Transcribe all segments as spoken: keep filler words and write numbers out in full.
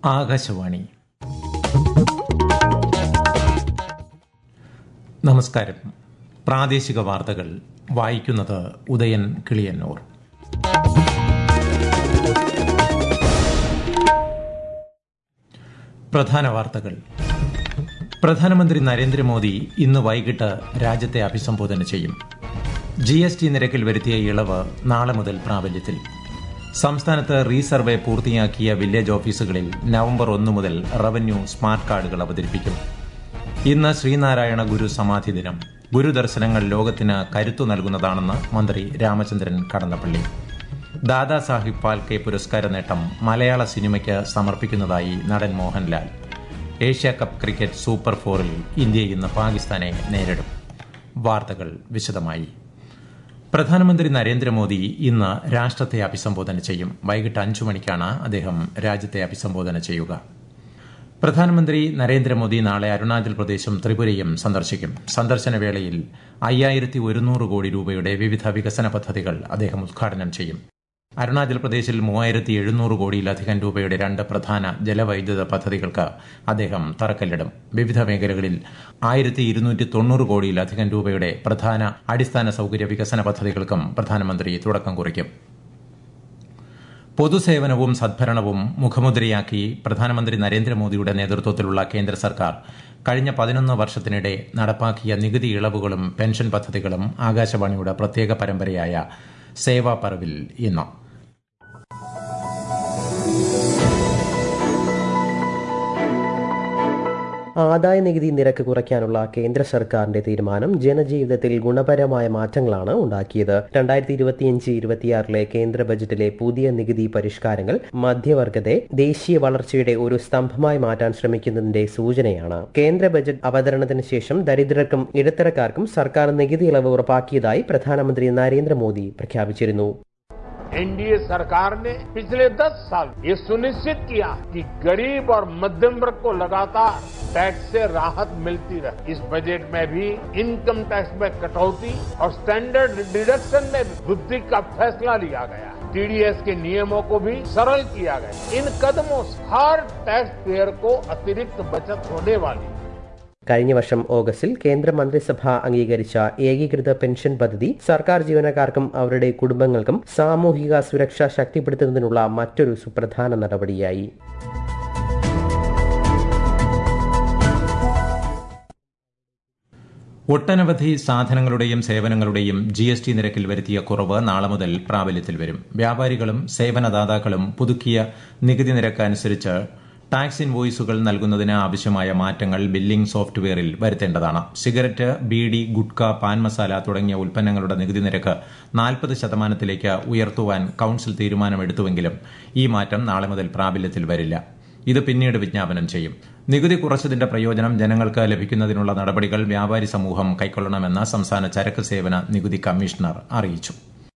ആകാശവാണി. നമസ്കാരം. പ്രാദേശിക വാർത്തകൾ വായിക്കുന്നത് ഉദയൻ കിളിയന്നൂർ. പ്രധാന വാർത്തകൾ. പ്രധാനമന്ത്രി നരേന്ദ്രമോദി ഇന്ന് വൈകിട്ട് രാജ്യത്തെ അഭിസംബോധന ചെയ്യും. ജി എസ് ടി നിരക്കിൽ വരുത്തിയ ഇളവ് നാളെ മുതൽ പ്രാബല്യത്തിൽ. സംസ്ഥാനത്ത് റീസർവേ പൂർത്തിയാക്കിയ വില്ലേജ് ഓഫീസുകളിൽ നവംബർ ഒന്ന് മുതൽ റവന്യൂ സ്മാർട്ട് കാർഡുകൾ അവതരിപ്പിക്കും. ഇന്ന് ശ്രീനാരായണ ഗുരു സമാധി ദിനം. ഗുരുദർശനങ്ങൾ ലോകത്തിന് കരുത്തു നൽകുന്നതാണെന്ന് മന്ത്രി രാമചന്ദ്രൻ കടന്നപ്പള്ളി. ദാദാ സാഹിബ് ഫാൽക്കെ പുരസ്കാര നേട്ടം മലയാള സിനിമയ്ക്ക് സമർപ്പിക്കുന്നതായി നടൻ Mohanlal. Asia cup cricket super ഫോറിൽ ഇന്ത്യ ഇന്ന് പാകിസ്ഥാനെ നേരിടും. വാർത്തകൾ വിശദമായി. പ്രധാനമന്ത്രി നരേന്ദ്രമോദി ഇന്ന് രാഷ്ട്രത്തെ അഭിസംബോധന ചെയ്യും. വൈകിട്ട് അഞ്ചു മണിക്കാണ് അദ്ദേഹം രാജ്യത്തെ അഭിസംബോധന ചെയ്യുക. പ്രധാനമന്ത്രി നരേന്ദ്രമോദി നാളെ അരുണാചൽ പ്രദേശും ത്രിപുരയും സന്ദർശിക്കും. സന്ദർശനവേളയിൽ അയ്യായിരത്തി ഒരുന്നൂറ് കോടി രൂപയുടെ വിവിധ വികസന പദ്ധതികൾ അദ്ദേഹം ഉദ്ഘാടനം ചെയ്യും. അരുണാചൽ പ്രദേശിൽ മൂവായിരത്തി എഴുന്നൂറ് കോടിയിലധികം രൂപയുടെ രണ്ട് പ്രധാന ജലവൈദ്യുത പദ്ധതികൾക്ക് അദ്ദേഹം തറക്കല്ലിടും. വിവിധ മേഖലകളിൽ ആയിരത്തി ഇരുന്നൂറ്റി തൊണ്ണൂറ് കോടിയിലധികം രൂപയുടെ പ്രധാന അടിസ്ഥാന സൌകര്യ വികസന പദ്ധതികൾക്കും പ്രധാനമന്ത്രി തുടക്കം കുറിക്കും. പൊതുസേവനവും സദ്ഭരണവും മുഖമുദ്രയാക്കി പ്രധാനമന്ത്രി നരേന്ദ്രമോദിയുടെ നേതൃത്വത്തിലുള്ള കേന്ദ്ര സർക്കാർ കഴിഞ്ഞ പതിനൊന്ന് വർഷത്തിനിടെ നടപ്പാക്കിയ നികുതി ഇളവുകളും പെൻഷൻ പദ്ധതികളും ആകാശവാണിയുടെ പ്രത്യേക പരമ്പരയായ സേവാ പർവിൽ ഇന്ന്. ആദായ നികുതി നിരക്ക് കുറയ്ക്കാനുള്ള കേന്ദ്ര സർക്കാരിന്റെ തീരുമാനം ജനജീവിതത്തിൽ ഗുണപരമായ മാറ്റങ്ങളാണ് ഉണ്ടാക്കിയത്. രണ്ടായിരത്തി ഇരുപത്തിയഞ്ച് ഇരുപത്തിയാറിലെ കേന്ദ്ര ബജറ്റിലെ പുതിയ നികുതി പരിഷ്കാരങ്ങൾ മധ്യവർഗത്തെ ദേശീയ വളർച്ചയുടെ ഒരു സ്തംഭമായി മാറ്റാൻ ശ്രമിക്കുന്നതിന്റെ സൂചനയാണ്. കേന്ദ്ര ബജറ്റ് അവതരണത്തിന് ശേഷം ദരിദ്രർക്കും ഇടത്തരക്കാർക്കും സർക്കാർ നികുതി ഇളവ് ഉറപ്പാക്കിയതായി പ്രധാനമന്ത്രി നരേന്ദ്രമോദി പ്രഖ്യാപിച്ചിരുന്നു. एनडीए सरकार ने पिछले दस साल ये सुनिश्चित किया कि गरीब और मध्यम वर्ग को लगातार टैक्स से राहत मिलती रहे. इस बजट में भी इनकम टैक्स में कटौती और स्टैंडर्ड डिडक्शन में वृद्धि का फैसला लिया गया. टीडीएस के नियमों को भी सरल किया गया. इन कदमों से हर टैक्स पेयर को अतिरिक्त बचत होने वाली. കഴിഞ്ഞ വർഷം ഓഗസ്റ്റിൽ കേന്ദ്ര മന്ത്രിസഭ അംഗീകരിച്ച ഏകീകൃത പെൻഷൻ പദ്ധതി സർക്കാർ ജീവനക്കാർക്കും അവരുടെ കുടുംബങ്ങൾക്കും സാമൂഹിക സുരക്ഷ ശക്തിപ്പെടുത്തുന്നതിനുള്ള മറ്റൊരു സുപ്രധാന നടപടിയായി. ഒട്ടനവധി സാധനങ്ങളുടെയും സേവനങ്ങളുടെയും ജി എസ് ടി നിരക്കിൽ വരുത്തിയ കുറവ് നാളെ മുതൽ പ്രാബല്യത്തിൽ വരും. വ്യാപാരികളും സേവനദാതാക്കളും പുതുക്കിയ നികുതി നിരക്ക് അനുസരിച്ച് ടാക്സ് ഇൻവോയ്സുകൾ നൽകുന്നതിന് ആവശ്യമായ മാറ്റങ്ങൾ ബില്ലിംഗ് സോഫ്റ്റ്വെയറിൽ വരുത്തേണ്ടതാണ്. സിഗരറ്റ്, ബീഡി, ഗുഡ്ക, പാൻ മസാല തുടങ്ങിയ ഉൽപ്പന്നങ്ങളുടെ നികുതി നിരക്ക് നാൽപ്പത് ശതമാനത്തിലേക്ക് ഉയർത്തുവാൻ കൌൺസിൽ തീരുമാനമെടുത്തുവെങ്കിലും ഈ മാറ്റം നാളെ മുതൽ പ്രാബല്യത്തിൽ വരില്ല. ഇത് പിന്നീട് വിജ്ഞാപനം ചെയ്യും. നികുതി കുറച്ചതിന്റെ പ്രയോജനം ജനങ്ങൾക്ക് ലഭിക്കുന്നതിനുള്ള നടപടികൾ വ്യാപാരി സമൂഹം കൈക്കൊള്ളണമെന്ന് സംസ്ഥാന ചരക്ക് സേവന നികുതി കമ്മീഷണർ അറിയിച്ചു.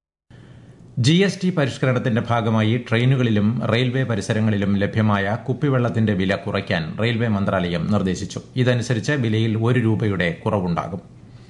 ജി എസ് ടി പരിഷ്കരണത്തിന്റെ ഭാഗമായി ട്രെയിനുകളിലും റെയിൽവേ പരിസരങ്ങളിലും ലഭ്യമായ കുപ്പിവെള്ളത്തിന്റെ വില കുറയ്ക്കാൻ റെയിൽവേ മന്ത്രാലയം നിർദ്ദേശിച്ചു. ഇതനുസരിച്ച് വിലയിൽ ഒരു രൂപയുടെ കുറവുണ്ടാകും.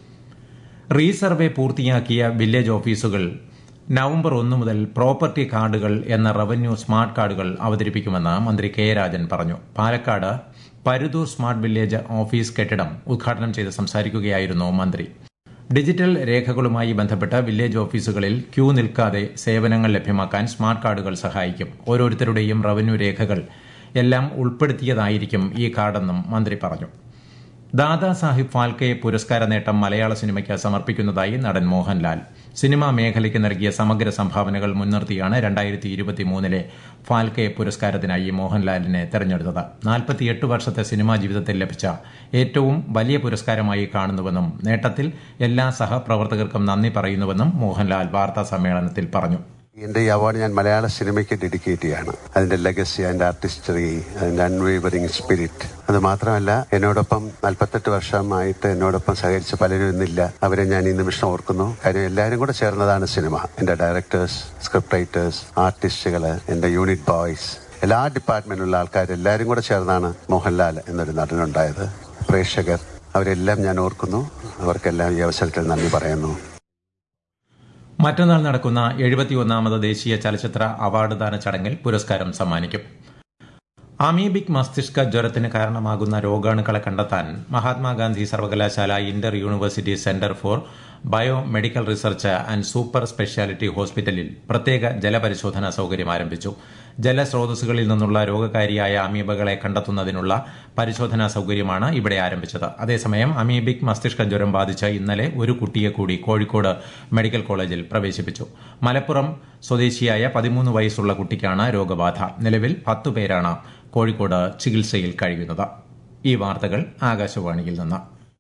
റീസർവേ പൂർത്തിയാക്കിയ വില്ലേജ് ഓഫീസുകൾ നവംബർ ഒന്ന് മുതൽ പ്രോപ്പർട്ടി കാർഡുകൾ എന്ന റവന്യൂ സ്മാർട്ട് കാർഡുകൾ അവതരിപ്പിക്കുമെന്ന് മന്ത്രി കെ രാജൻ പറഞ്ഞു. Palakkad Paruthur smart village office കെട്ടിടം ഉദ്ഘാടനം ചെയ്ത് സംസാരിക്കുകയായിരുന്നു മന്ത്രി. ഡിജിറ്റൽ രേഖകളുമായി ബന്ധപ്പെട്ട വില്ലേജ് ഓഫീസുകളിൽ ക്യൂ നിൽക്കാതെ സേവനങ്ങൾ ലഭ്യമാക്കാൻ സ്മാർട്ട് കാർഡുകൾ സഹായിക്കും. ഓരോരുത്തരുടെയും റവന്യൂ രേഖകൾ എല്ലാം ഉൾപ്പെടുത്തിയതായിരിക്കും ഈ കാർഡെന്നും മന്ത്രി പറഞ്ഞു. ദാദാ സാഹിബ് ഫാൽക്കെ പുരസ്കാര നേട്ടം മലയാള സിനിമയ്ക്ക് സമർപ്പിക്കുന്നതായി നടൻ മോഹൻലാൽ. സിനിമാ മേഖലയ്ക്ക് നൽകിയ സമഗ്ര സംഭാവനകൾ മുൻനിർത്തിയാണ് രണ്ടായിരത്തി ഇരുപത്തിമൂന്നിലെ ഫാൽക്കെ പുരസ്കാരത്തിനായി മോഹൻലാലിനെ തെരഞ്ഞെടുത്തത്. നാൽപ്പത്തിയെട്ട് വർഷത്തെ സിനിമാ ജീവിതത്തിൽ ലഭിച്ച ഏറ്റവും വലിയ പുരസ്കാരമായി കാണുന്നുവെന്നും നേട്ടത്തിൽ എല്ലാ സഹപ്രവർത്തകർക്കും നന്ദി പറയുന്നുവെന്നും മോഹൻലാൽ വാർത്താ സമ്മേളനത്തിൽ പറഞ്ഞു. എന്റെ ഈ അവാർഡ് ഞാൻ മലയാള സിനിമയ്ക്ക് ഡെഡിക്കേറ്റ് ചെയ്യാണ്. അതിന്റെ ലെഗസി, അതിന്റെ ആർട്ടിസ്റ്ററി, അതിന്റെ അൺവേവറിംഗ് സ്പിരിറ്റ്. അത് മാത്രമല്ല, എന്നോടൊപ്പം നാൽപ്പത്തെട്ട് വർഷമായിട്ട് എന്നോടൊപ്പം സഹകരിച്ച പലരും ഇന്നില്ല. അവരെ ഞാൻ ഈ നിമിഷം ഓർക്കുന്നു. കാര്യം എല്ലാവരും കൂടെ ചേർന്നതാണ് സിനിമ. എന്റെ ഡയറക്ടേഴ്സ്, സ്ക്രിപ്റ്റ് റൈറ്റേഴ്സ്, ആർട്ടിസ്റ്റുകള്, എന്റെ യൂണിറ്റ് ബോയ്സ്, എല്ലാ ഡിപ്പാർട്ട്മെന്റിലുള്ള ആൾക്കാർ എല്ലാവരും കൂടെ ചേർന്നാണ് മോഹൻലാൽ എന്നൊരു നടനുണ്ടായത്. പ്രേക്ഷകർ, അവരെല്ലാം ഞാൻ ഓർക്കുന്നു. അവർക്കെല്ലാം ഈ അവസരത്തിൽ നന്ദി പറയുന്നു. മറ്റന്നാൾ നടക്കുന്ന എഴുപത്തിയൊന്നാമത് ദേശീയ ചലച്ചിത്ര അവാർഡ് ദാന ചടങ്ങിൽ പുരസ്കാരം സമ്മാനിക്കും. അമീബിക് മസ്തിഷ്ക ജ്വരത്തിന് കാരണമാകുന്ന രോഗാണുക്കളെ കണ്ടെത്താൻ മഹാത്മാഗാന്ധി സർവകലാശാല inter university centre for bio medical research and super speciality ഹോസ്പിറ്റലിൽ പ്രത്യേക ജലപരിശോധനാ സൌകര്യം ആരംഭിച്ചു. ജലസ്രോതസ്സുകളിൽ നിന്നുള്ള രോഗകാരിയായ അമീബകളെ കണ്ടെത്തുന്നതിനുള്ള പരിശോധനാ സൌകര്യമാണ് ഇവിടെ ആരംഭിച്ചത്. അതേസമയം അമീബിക് മസ്തിഷ്ക ജ്വരം ബാധിച്ച ഇന്നലെ ഒരു കുട്ടിയെ കൂടി കോഴിക്കോട് മെഡിക്കൽ കോളേജിൽ പ്രവേശിപ്പിച്ചു. മലപ്പുറം സ്വദേശിയായ പതിമൂന്ന് വയസ്സുള്ള കുട്ടിക്കാണ് രോഗബാധ. നിലവിൽ പത്തു പേരാണ് കോഴിക്കോട് ചികിത്സയിൽ കഴിയുന്നത്. ഈ വാർത്തകൾ ആകാശവാണിയിൽ നിന്ന്.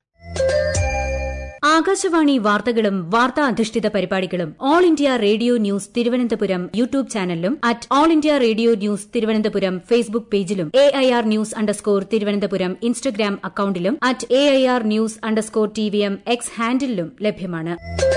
ആകാശവാണി വാർത്തകളും വാർത്താ അധിഷ്ഠിത പരിപാടികളും all India radio news Thiruvananthapuram YouTube ചാനലിലും at all India radio news Thiruvananthapuram Facebook പേജിലും A I R news underscore Thiruvananthapuram Instagram അക്കൌണ്ടിലും at A I R news underscore T V M X ഹാൻഡിലും ലഭ്യമാണ്.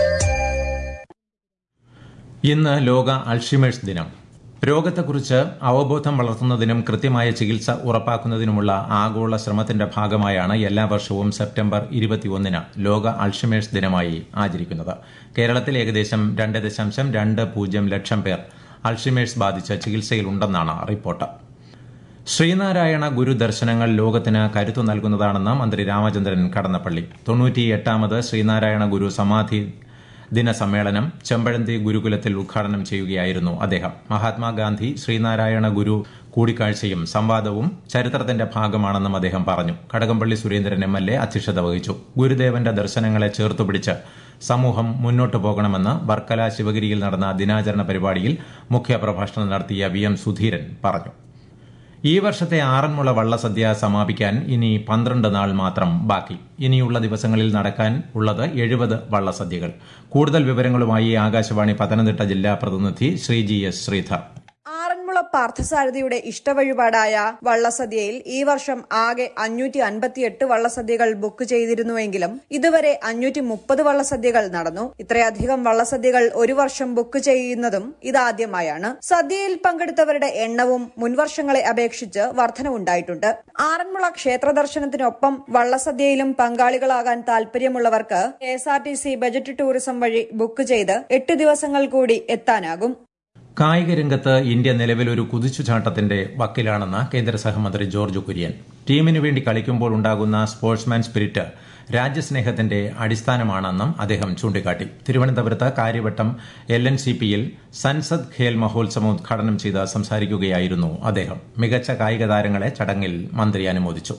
ഇന്ന് ലോക അൾഷിമേഴ്സ് ദിനം. രോഗത്തെക്കുറിച്ച് അവബോധം വളർത്തുന്നതിനും കൃത്യമായ ചികിത്സ ഉറപ്പാക്കുന്നതിനുമുള്ള ആഗോള ശ്രമത്തിന്റെ ഭാഗമായാണ് എല്ലാ വർഷവും സെപ്റ്റംബർ ഇരുപത്തിയൊന്നിന് ലോക അൾഷിമേഴ്സ് ദിനമായി ആചരിക്കുന്നത്. കേരളത്തിൽ ഏകദേശം രണ്ട് ദശാംശം രണ്ട് പൂജ്യം ലക്ഷം പേർ അൾഷിമേഴ്സ് ബാധിച്ച് ചികിത്സയിലുണ്ടെന്നാണ് റിപ്പോർട്ട്. ശ്രീനാരായണ ഗുരു ദർശനങ്ങൾ ലോകത്തിന് കരുത്തു നൽകുന്നതാണെന്ന് മന്ത്രി രാമചന്ദ്രൻ കടന്നപ്പള്ളി. തൊണ്ണൂറ്റിയെട്ടാമത് ശ്രീനാരായണ ഗുരു സമാധി ദിന സമ്മേളനം ചെമ്പഴന്തി ഗുരുകുലത്തിൽ ഉദ്ഘാടനം ചെയ്യുകയായിരുന്നു അദ്ദേഹം. മഹാത്മാഗാന്ധി ശ്രീനാരായണ ഗുരു കൂടിക്കാഴ്ചയും സംവാദവും ചരിത്രത്തിന്റെ ഭാഗമാണെന്നും അദ്ദേഹം പറഞ്ഞു. Kadakampally Surendran M L A അധ്യക്ഷത വഹിച്ചു. ഗുരുദേവന്റെ ദർശനങ്ങളെ ചേർത്തുപിടിച്ച് സമൂഹം മുന്നോട്ടു പോകണമെന്ന് വർക്കല ശിവഗിരിയിൽ നടന്ന ദിനാചരണ പരിപാടിയിൽ മുഖ്യപ്രഭാഷണം നടത്തിയ വി എം സുധീരൻ പറഞ്ഞു. ഈ വർഷത്തെ ആറന്മുള വള്ളസദ്യ സമാപിക്കാൻ ഇനി പന്ത്രണ്ട് നാൾ മാത്രം ബാക്കി. ഇനിയുള്ള ദിവസങ്ങളിൽ നടക്കാൻ ഉള്ളത് എഴുപത് വള്ളസദ്യകൾ. കൂടുതൽ വിവരങ്ങളുമായി ആകാശവാണി പത്തനംതിട്ട ജില്ലാ പ്രതിനിധി ശ്രീജി എസ് ശ്രീധർ. ആറന്മുള പാർത്ഥസാരഥിയുടെ ഇഷ്ടവഴിപാടായ വള്ളസദ്യയിൽ ഈ വർഷം ആകെ അഞ്ഞൂറ്റി അൻപത്തിയെട്ട് വള്ളസദ്യകൾ ബുക്ക് ചെയ്തിരുന്നുവെങ്കിലും ഇതുവരെ അഞ്ഞൂറ്റി മുപ്പത് വള്ളസദ്യകൾ നടന്നു. ഇത്രയധികം വള്ളസദ്യകൾ ഒരു വർഷം ബുക്ക് ചെയ്യുന്നതും ഇതാദ്യമായാണ്. സദ്യയിൽ പങ്കെടുത്തവരുടെ എണ്ണവും മുൻവർഷങ്ങളെ അപേക്ഷിച്ച് വർധനവുണ്ടായിട്ടുണ്ട്. ആറന്മുള ക്ഷേത്ര ദർശനത്തിനൊപ്പം വള്ളസദ്യയിലും പങ്കാളികളാകാൻ താൽപര്യമുള്ളവർക്ക് K S R T C budget tourism വഴി ബുക്ക് ചെയ്ത് എട്ട് ദിവസങ്ങൾ കൂടി എത്താനാകും. കായിക രംഗത്ത് ഇന്ത്യ നിലവിൽ ഒരു കുതിച്ചുചാട്ടത്തിന്റെ വക്കിലാണെന്ന് കേന്ദ്ര സഹമന്ത്രി ജോർജ് കുര്യൻ. ടീമിനു വേണ്ടി കളിക്കുമ്പോൾ ഉണ്ടാകുന്ന സ്പോർട്സ്മാൻ സ്പിരിറ്റ് രാജ്യസ്നേഹത്തിന്റെ അടിസ്ഥാനമാണെന്നും അദ്ദേഹം ചൂണ്ടിക്കാട്ടി. തിരുവനന്തപുരത്ത് കാര്യവട്ടം എൽ എൻ സി പിയിൽ സൻസദ് ഖേൽ മഹോത്സവം ഉദ്ഘാടനം ചെയ്ത് സംസാരിക്കുകയായിരുന്നു അദ്ദേഹം. മികച്ച കായിക താരങ്ങളെ ചടങ്ങിൽ മന്ത്രി അനുമോദിച്ചു.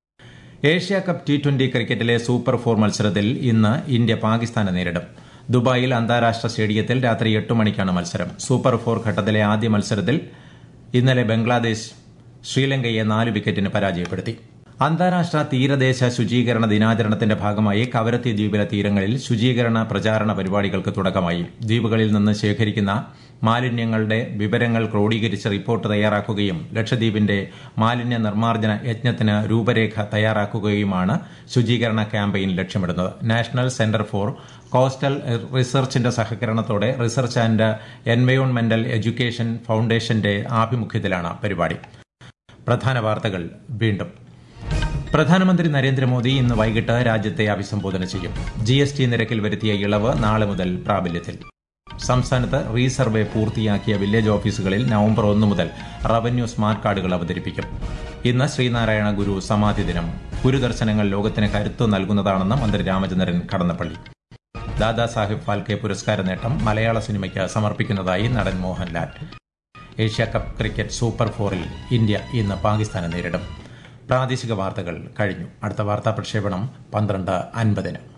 ഏഷ്യ കപ്പ് ടി ട്വന്റി ക്രിക്കറ്റിലെ സൂപ്പർ ഫോർ മത്സരത്തിൽ ഇന്ന് ഇന്ത്യ പാകിസ്ഥാനെ നേരിടും. ദുബായിൽ അന്താരാഷ്ട്ര സ്റ്റേഡിയത്തിൽ രാത്രി എട്ട് മണിക്കാണ് മത്സരം. സൂപ്പർ ഫോർ ഘട്ടത്തിലെ ആദ്യ മത്സരത്തിൽ ഇന്നലെ ബംഗ്ലാദേശ് ശ്രീലങ്കയെ നാല് വിക്കറ്റിന് പരാജയപ്പെടുത്തി. അന്താരാഷ്ട്ര തീരദേശ ശുചീകരണ ദിനാചരണത്തിന്റെ ഭാഗമായി കവരത്തി ദ്വീപിലെ തീരങ്ങളിൽ ശുചീകരണ പ്രചാരണ പരിപാടികൾക്ക് തുടക്കമായി. ദ്വീപുകളിൽ നിന്ന് ശേഖരിക്കുന്ന മാലിന്യങ്ങളുടെ വിവരങ്ങൾ ക്രോഡീകരിച്ച് റിപ്പോർട്ട് തയ്യാറാക്കുകയും ലക്ഷദ്വീപിന്റെ മാലിന്യ നിർമ്മാർജ്ജന യജ്ഞത്തിന് രൂപരേഖ തയ്യാറാക്കുകയുമാണ് ശുചീകരണ ക്യാമ്പയിൻ ലക്ഷ്യമിടുന്നത്. നാഷണൽ സെന്റർ ഫോർ കോസ്റ്റൽ റിസർച്ചിന്റെ സഹകരണത്തോടെ റിസർച്ച് ആൻഡ് എൻവയോൺമെന്റൽ എഡ്യൂക്കേഷൻ ഫൌണ്ടേഷന്റെ ആഭിമുഖ്യത്തിലാണ് പരിപാടി. പ്രധാന വാർത്തകൾ വീണ്ടും. പ്രധാനമന്ത്രി നരേന്ദ്രമോദി ഇന്ന് വൈകിട്ട് രാജ്യത്തെ അഭിസംബോധന ചെയ്യും. ജി എസ് ടി നിരക്കിൽ വരുത്തിയ ഇളവ് നാളെ മുതൽ പ്രാബല്യത്തിൽ. സംസ്ഥാനത്ത് റീസർവേ പൂർത്തിയാക്കിയ വില്ലേജ് ഓഫീസുകളിൽ നവംബർ ഒന്ന് മുതൽ റവന്യൂ സ്മാർട്ട് കാർഡുകൾ അവതരിപ്പിക്കും. ഇന്ന് ശ്രീനാരായണ ഗുരു സമാധി ദിനം. ഗുരുദർശനങ്ങൾ ലോകത്തിന് കരുത്തു നൽകുന്നതാണെന്ന് മന്ത്രി രാമചന്ദ്രൻ കടന്നപ്പള്ളി. ദാദാസാഹിബ് ഫാൽക്കെ പുരസ്കാര നേട്ടം മലയാള സിനിമയ്ക്ക് സമർപ്പിക്കുന്നതായി നടൻ Mohanlal. Asia cup cricket super ഫോറിൽ ഇന്ത്യ ഇന്ന് പാകിസ്ഥാനെ നേരിടും. പ്രാദേശിക വാർത്തകൾ കഴിഞ്ഞു. അടുത്ത വാർത്താ പ്രക്ഷേപണം പന്ത്രണ്ട് അൻപതിന്.